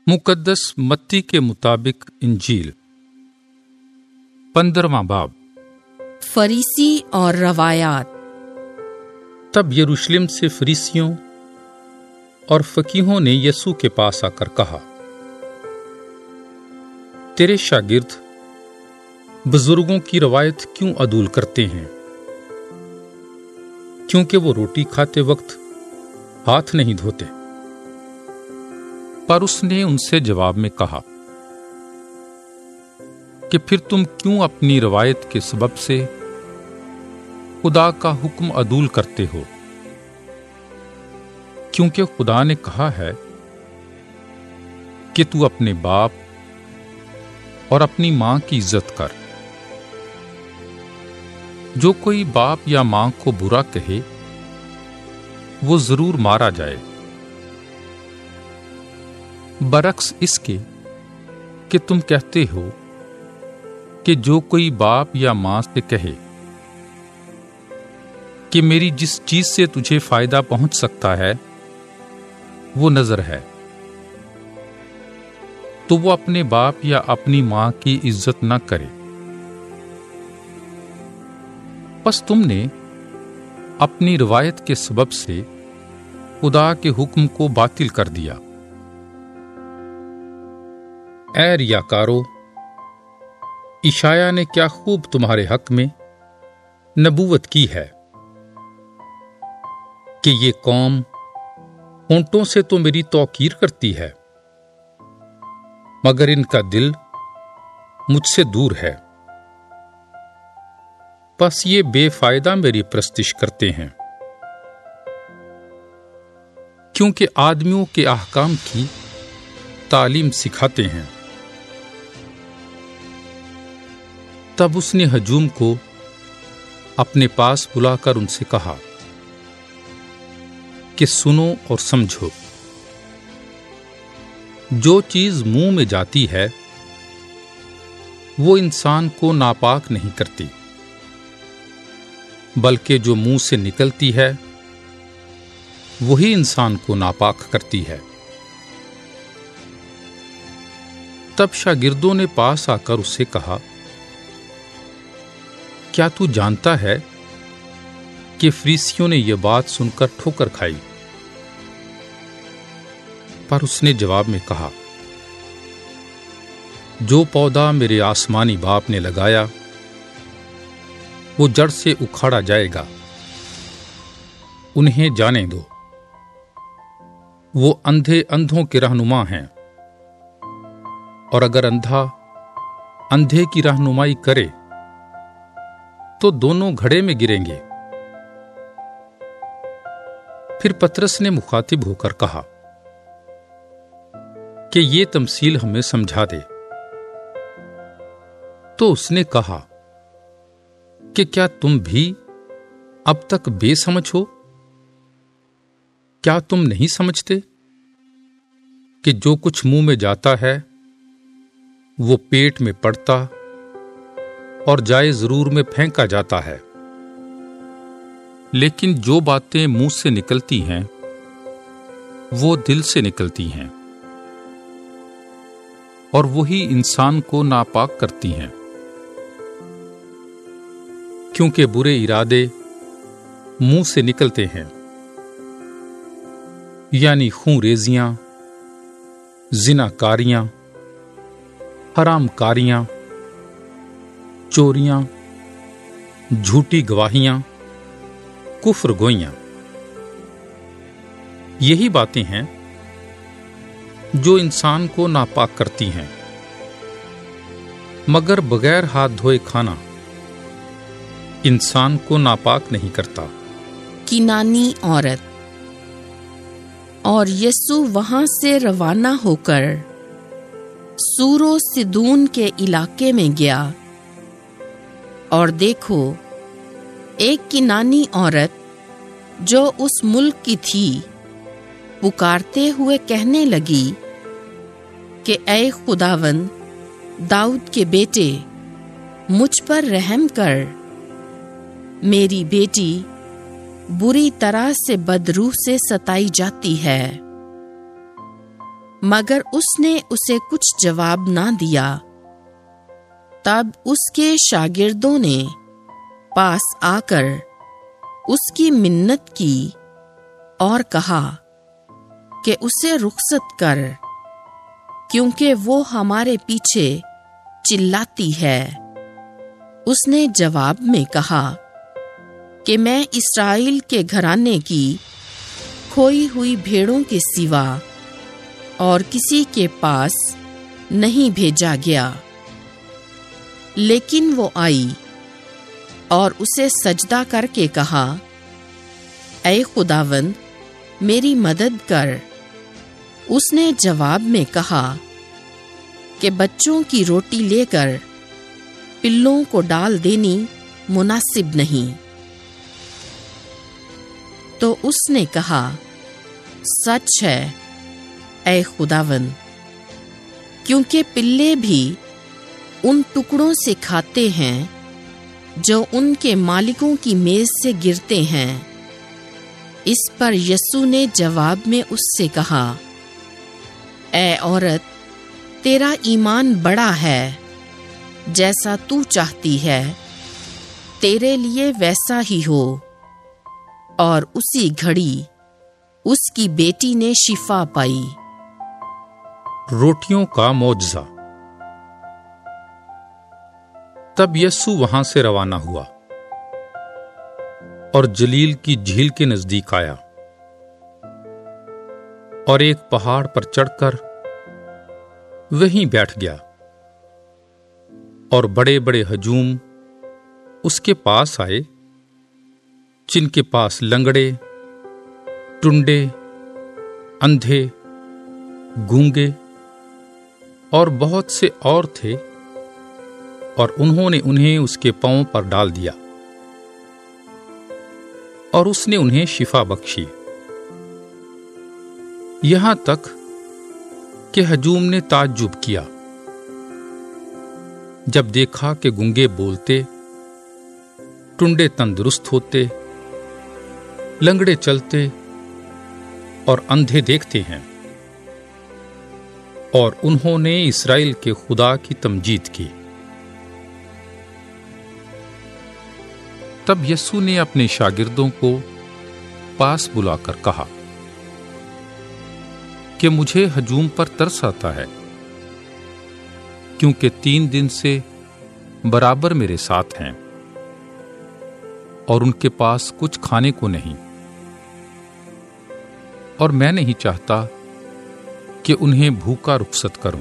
मुकद्दस मत्ती के मुताबिक इंजील 15वां बाब। फरीसी और रवायात। तब यरूशलेम से फरीसियों और फकीहों ने यीशु के पास आकर कहा, तेरे शागिर्द बुजुर्गों की रवायत क्यों अदूल करते हैं? क्योंकि वो रोटी खाते वक्त हाथ नहीं धोते। पर उसने उनसे जवाब में कहा कि फिर तुम क्यों अपनी रवायत के सबब से खुदा का हुक्म अदूल करते हो? क्योंकि खुदा ने कहा है कि तू अपने बाप और अपनी मां की इज्जत कर। जो कोई बाप या मां को बुरा कहे वो जरूर मारा जाए, बरक्स इसके कि तुम कहते हो कि जो कोई बाप या मां से कहे कि मेरी जिस चीज से तुझे फायदा पहुंच सकता है वो नजर है, तो वो अपने बाप या अपनी मां की इज्जत न करे। बस तुमने अपनी रिवायत के सबब से खुदा के हुक्म को बातिल कर दिया। ऐ रियाकारो, इशाया ने क्या खूब तुम्हारे हक में नबूवत की है कि ये कौम होंठों से तो मेरी तौकीर करती है, मगर इनका दिल मुझसे दूर है। बस ये बेफायदा मेरी प्रस्तिश करते हैं, क्योंकि आदमियों के अहकाम की तालीम सिखाते हैं। तब उसने हजूम को अपने पास बुलाकर उनसे कहा कि सुनो और समझो। जो चीज मुंह में जाती है वो इंसान को नापाक नहीं करती, बल्कि जो मुंह से निकलती है वही इंसान को नापाक करती है। तब शागिर्दों ने पास आकर उससे कहा, क्या तू जानता है कि फरीसियों ने यह बात सुनकर ठोकर खाई? पर उसने जवाब में कहा, जो पौधा मेरे आसमानी बाप ने लगाया वो जड़ से उखाड़ा जाएगा। उन्हें जाने दो, वो अंधे अंधों के रहनुमा हैं, और अगर अंधा अंधे की रहनुमाई करे तो दोनों घड़े में गिरेंगे। फिर पतरस ने मुखातिब होकर कहा कि ये तमसील हमें समझा दे। तो उसने कहा कि क्या तुम भी अब तक बेसमझ हो? क्या तुम नहीं समझते कि जो कुछ मुंह में जाता है वो पेट में पड़ता और जाए जरूर में फेंका जाता है? लेकिन जो बातें मुंह से निकलती हैं वो दिल से निकलती हैं, और वही इंसान को नापाक करती हैं। क्योंकि बुरे इरादे मुंह से निकलते हैं, यानी खूंरेजियां, जिनाकारियां, हरामकारियां, चोरियां, झूठी गवाहियां, कुफ्र गोइयां। यही बातें हैं जो इंसान को नापाक करती हैं। मगर बगैर हाथ धोए खाना इंसान को नापाक नहीं करता। किनानी औरत। और यीशु वहां से रवाना होकर सूरो सिदून के इलाके में गया, और देखो, एक किनानी औरत जो उस मुल्क की थी पुकारते हुए कहने लगी कि ऐ खुदावंद, दाऊद के बेटे, मुझ पर रहम कर। मेरी बेटी बुरी तरह से बदरूह से सताई जाती है। मगर उसने उसे कुछ जवाब ना दिया। तब उसके शागिर्दों ने पास आकर उसकी मिन्नत की और कहा कि उसे रुखसत कर, क्योंकि वो हमारे पीछे चिल्लाती है। उसने जवाब में कहा कि मैं इस्राएल के घराने की खोई हुई भेड़ों के सिवा और किसी के पास नहीं भेजा गया। लेकिन वो आई और उसे सजदा करके कहा, ऐ खुदावंद, मेरी मदद कर। उसने जवाब में कहा कि बच्चों की रोटी लेकर पिल्लों को डाल देनी मुनासिब नहीं। तो उसने कहा, सच है ऐ खुदावंद, क्योंकि पिल्ले भी उन टुकड़ों से खाते हैं जो उनके मालिकों की मेज से गिरते हैं। इस पर यीशु ने जवाब में उससे कहा, ऐ औरत, तेरा ईमान बड़ा है, जैसा तू चाहती है तेरे लिए वैसा ही हो। और उसी घड़ी उसकी बेटी ने शिफा पाई। रोटियों का मौजज़ा। तब यीशु वहां से रवाना हुआ और जलील की झील के नजदीक आया और एक पहाड़ पर चढ़कर वहीं बैठ गया। और बड़े बड़े हजूम उसके पास आए, जिनके पास लंगड़े, टुंडे, अंधे, गूंगे और बहुत से और थे, और उन्होंने उन्हें उसके पांवों पर डाल दिया और उसने उन्हें शिफा बख्शी। यहां तक कि हजूम ने ताज्जुब किया जब देखा कि गूंगे बोलते, टुंडे तंदुरुस्त होते, लंगड़े चलते और अंधे देखते हैं। और उन्होंने इस्राएल के खुदा की तमजीद की। तब यीशु ने अपने शागिर्दों को पास बुलाकर कहा कि मुझे हजूम पर तरस आता है, क्योंकि 3 दिन से बराबर मेरे साथ हैं और उनके पास कुछ खाने को नहीं। और मैं नहीं चाहता कि उन्हें भूखा रुखसत करूं,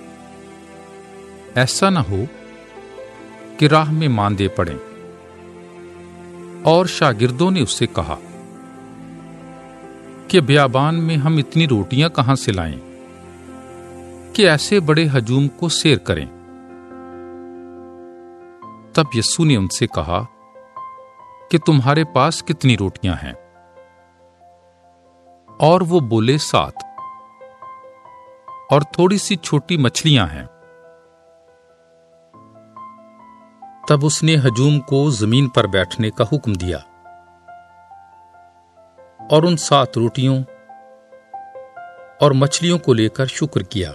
ऐसा न हो कि राह में मांदे पड़ें। और शागिर्दों ने उससे कहा कि बियाबान में हम इतनी रोटियां कहां से लाएं कि ऐसे बड़े हजूम को सैर करें। तब यीशु ने उनसे कहा कि तुम्हारे पास कितनी रोटियां हैं? और वो बोले, 7, और थोड़ी सी छोटी मछलियां हैं। तब उसने हजूम को जमीन पर बैठने का हुक्म दिया और उन 7 रोटियों और मछलियों को लेकर शुक्र किया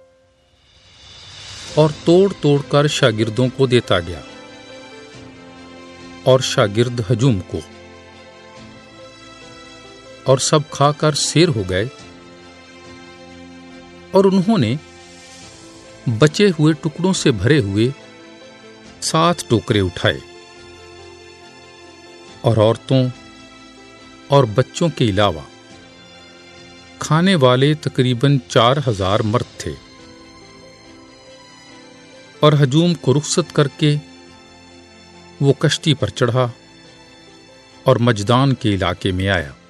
और तोड़ तोड़ कर शागिर्दों को देता गया। और शागिर्द हजूम को, और सब खाकर सैर हो गए। और उन्होंने बचे हुए टुकड़ों से भरे हुए 7 टोकरे उठाए। और औरतों और बच्चों के अलावा खाने वाले तकरीबन 4000 मर्द थे। और हजूम को रुखसत करके वो कश्ती पर चढ़ा और मजदान के इलाके में आया।